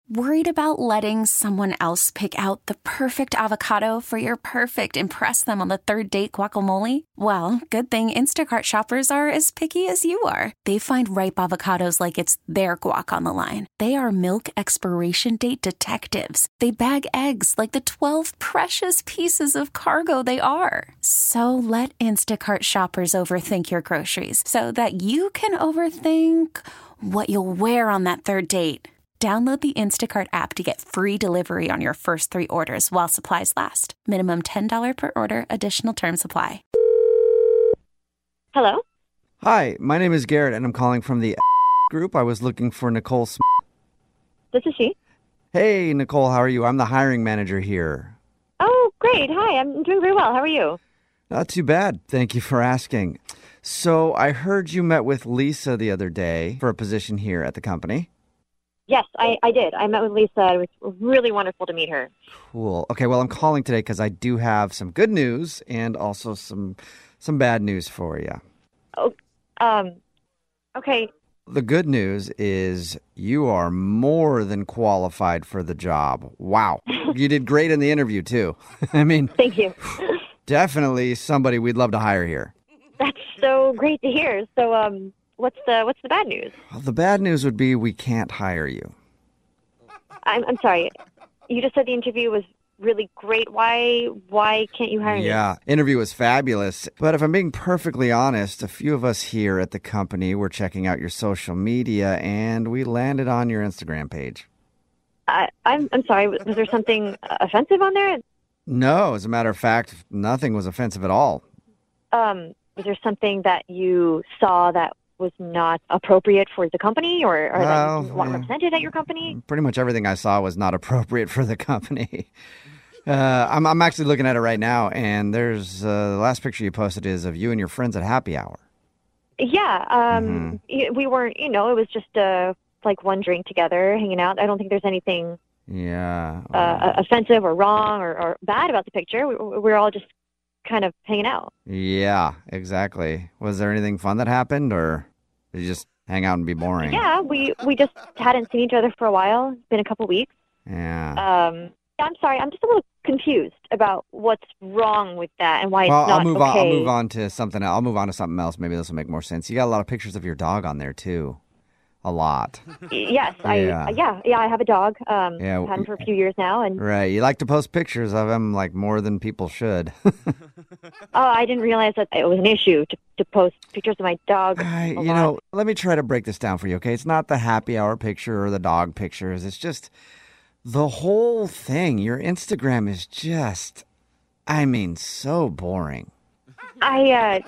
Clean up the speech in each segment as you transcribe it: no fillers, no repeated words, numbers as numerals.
Worried about letting someone else pick out the perfect avocado for your perfect impress them on the third date guacamole? Well, good thing Instacart shoppers are as picky as you are. They find ripe avocados like it's their guac on the line. They are milk expiration date detectives. They bag eggs like the 12 precious pieces of cargo they are. So let Instacart shoppers overthink your groceries so that you can overthink what you'll wear on that third date. Download the Instacart app to get free delivery on your first 3 orders while supplies last. Minimum $10 per order. Additional terms apply. Hello? Hi, my name is Garrett, and I'm calling from the group. I was looking for Nicole Smith. This is she. Hey, Nicole, how are you? I'm the hiring manager here. Oh, great. Hi, I'm doing very well. How are you? Not too bad. Thank you for asking. So I heard you met with Lisa the other day for a position here at the company. Yes, I did. I met with Lisa. It was really wonderful to meet her. Cool. Okay, well, I'm calling today because I do have some good news and also some bad news for you. Oh, okay. The good news is you are more than qualified for the job. Wow. You did great in the interview, too. I mean, Thank you. definitely somebody we'd love to hire here. That's so great to hear. So, what's the bad news? Well, the bad news would be we can't hire you. I'm sorry. You just said the interview was really great. Why can't you hire me? Yeah, interview was fabulous. But if I'm being perfectly honest, a few of us here at the company were checking out your social media and we landed on your Instagram page. I'm sorry. Was there something offensive on there? No, as a matter of fact, nothing was offensive at all. Was there something that you saw that was not appropriate for the company or that you want represented at your company? Pretty much everything I saw was not appropriate for the company. I'm actually looking at it right now, and there's the last picture you posted is of you and your friends at happy hour. Yeah, we weren't, it was just like one drink together, hanging out. I don't think there's anything offensive or wrong or bad about the picture. We're all just kind of hanging out. Yeah, exactly. Was there anything fun that happened, or did you just hang out and be boring? Yeah, we just hadn't seen each other for a while. It's been a couple weeks. Yeah. I'm sorry. I'm just a little confused about what's wrong with that and why it's not I'll move okay. I'll move on to something else. I'll move on to something else. Maybe this will make more sense. You got a lot of pictures of your dog on there too. A lot. Yes, I have a dog. I've had him for a few years now, and right. You like to post pictures of him like more than people should. I didn't realize that it was an issue to post pictures of my dog. Let me try to break this down for you, okay? It's not the happy hour picture or the dog pictures. It's just the whole thing. Your Instagram is just, so boring. I'm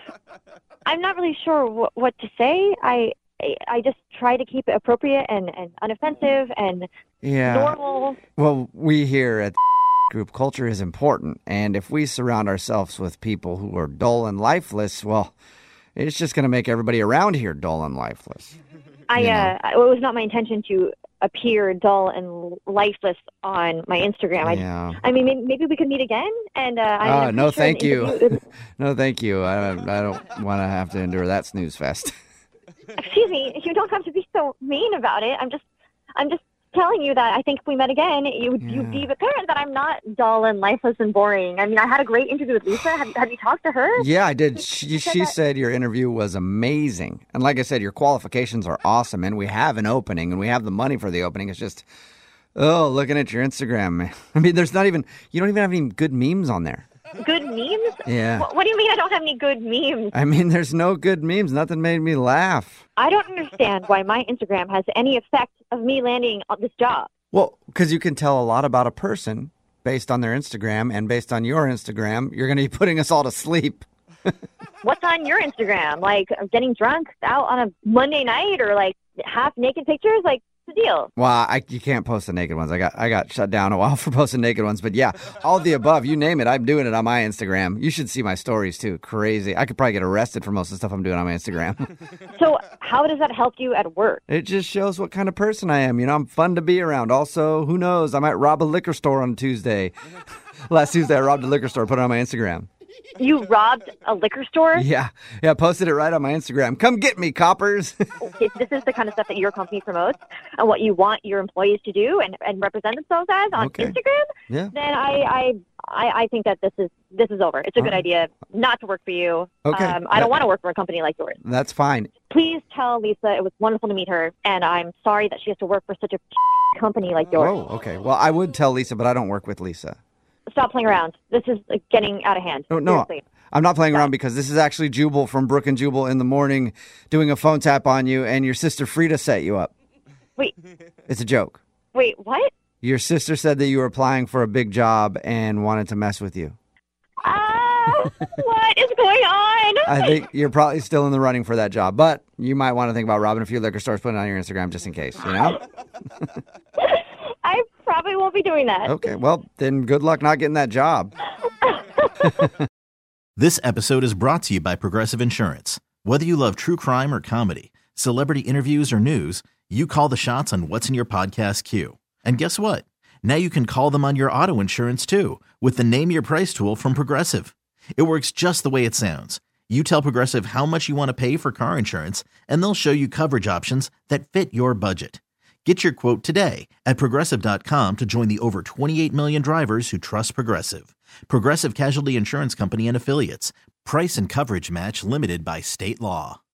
not really sure what to say. I just try to keep it appropriate and unoffensive and normal. Well, we here at group culture is important, and if we surround ourselves with people who are dull and lifeless, well, it's just going to make everybody around here dull and lifeless. It was not my intention to appear dull and lifeless on my Instagram. I mean, maybe we could meet again. And no, thank you. No, thank you. I don't want to have to endure that snooze fest. Excuse me, you don't have to be so mean about it. I'm just telling you that I think if we met again, you'd be apparent that I'm not dull and lifeless and boring. I mean, I had a great interview with Lisa. Have you talked to her? Yeah, I did. She said your interview was amazing. And like I said, your qualifications are awesome. And we have an opening, and we have the money for the opening. It's just, looking at your Instagram, man. I mean, you don't even have any good memes on there. Good memes? Yeah. What do you mean I don't have any good memes? I mean, there's no good memes. Nothing made me laugh. I don't understand why my Instagram has any effect of me landing on this job. Well, because you can tell a lot about a person based on their Instagram, and based on your Instagram, you're going to be putting us all to sleep. What's on your Instagram? Like getting drunk out on a Monday night, or like half naked pictures? Like, the deal? Well, you can't post the naked ones. I got shut down a while for posting naked ones. But yeah, all the above, you name it, I'm doing it on my Instagram. You should see my stories too. Crazy. I could probably get arrested for most of the stuff I'm doing on my Instagram. So how does that help you at work? It just shows what kind of person I am. I'm fun to be around. Also, who knows? I might rob a liquor store on Tuesday. Last Tuesday, I robbed a liquor store, put it on my Instagram. You robbed a liquor store? Yeah, posted it right on my Instagram. Come get me, coppers. If this is the kind of stuff that your company promotes and what you want your employees to do and represent themselves as on Instagram, then I think that this is over. It's a good idea not to work for you. Okay. I don't want to work for a company like yours. That's fine. Please tell Lisa it was wonderful to meet her, and I'm sorry that she has to work for such a company like yours. Oh, okay. Well, I would tell Lisa, but I don't work with Lisa. Stop playing around. This is getting out of hand. Oh, no, Seriously. I'm not playing around because this is actually Jubal from Brook and Jubal in the Morning doing a phone tap on you, and your sister Frida set you up. Wait. It's a joke. Wait, what? Your sister said that you were applying for a big job and wanted to mess with you. What is going on? I think you're probably still in the running for that job, but you might want to think about robbing a few liquor stores, putting it on your Instagram just in case, you know? I probably won't be doing that. Okay, well, then good luck not getting that job. This episode is brought to you by Progressive Insurance. Whether you love true crime or comedy, celebrity interviews or news, you call the shots on what's in your podcast queue. And guess what? Now you can call them on your auto insurance too with the Name Your Price tool from Progressive. It works just the way it sounds. You tell Progressive how much you want to pay for car insurance, and they'll show you coverage options that fit your budget. Get your quote today at Progressive.com to join the over 28 million drivers who trust Progressive. Progressive Casualty Insurance Company and Affiliates. Price and coverage match limited by state law.